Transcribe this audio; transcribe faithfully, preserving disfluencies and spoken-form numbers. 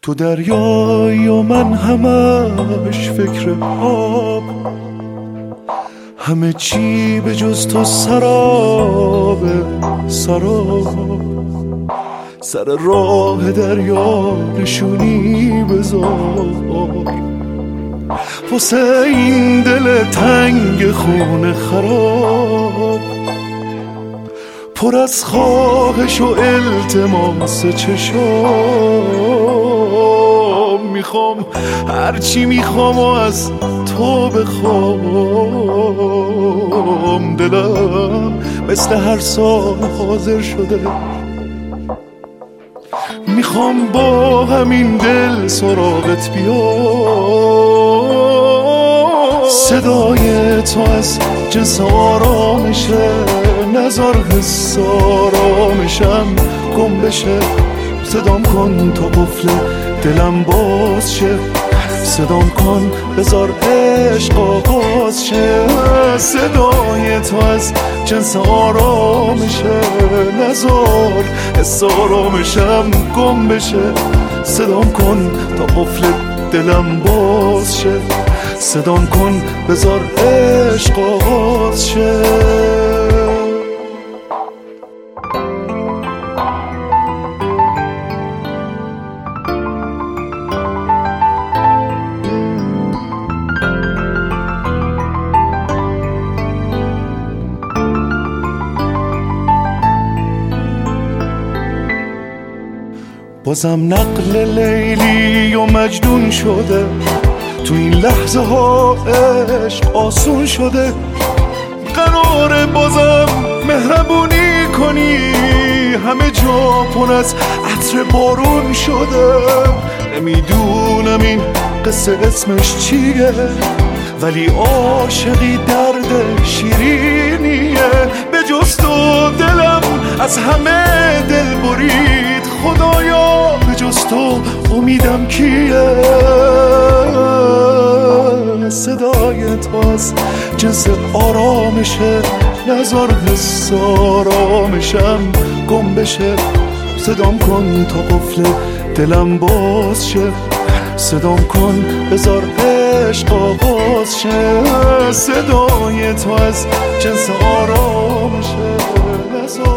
تو دریایی و من همش فکر آب، همه چی به جز تو سراب سراب. سر راه دریا نشونی بذار واسه این دل تنگ خونه خراب، پر از خواهش و التماس چشام. میخوام هرچی میخوام و از تو بخوام، دلم مثل هر سال حاضر شده. میخوام با همین دل سراغت بیام، صدای تو از جنس آرامشه، نزار حس آرامشم گم بشه. صدام کن تا قفل دلم باز شه، صدام کن بذار عشق آغاز شه. صدای تو از جنس آرامشه، نزار حس آرامشم گم بشه. صدام کن تا قفل دلم باز شه، صدام کن بذار عشق آغاز شه. بازم نقل لیلی و مجنون شده، تو این لحظه ها عشق آسون شده. قراره بازم مهربونی کنی، همه جا پر از عطر بارون شده. نمیدونم این قصه اسمش چیه، ولی عاشقی درد شیرینیه. به جز تو دلم از همه دل برید، خدایا به جز تو امیدم کیه. صدای تو از جنس آرامشه، نزار حس آرامشم گم بشه. صدام کن تا قفل دلم باز شه، صدام کن بذار عشق آغاز شه. صدای تو از جنس آرامشه، نزار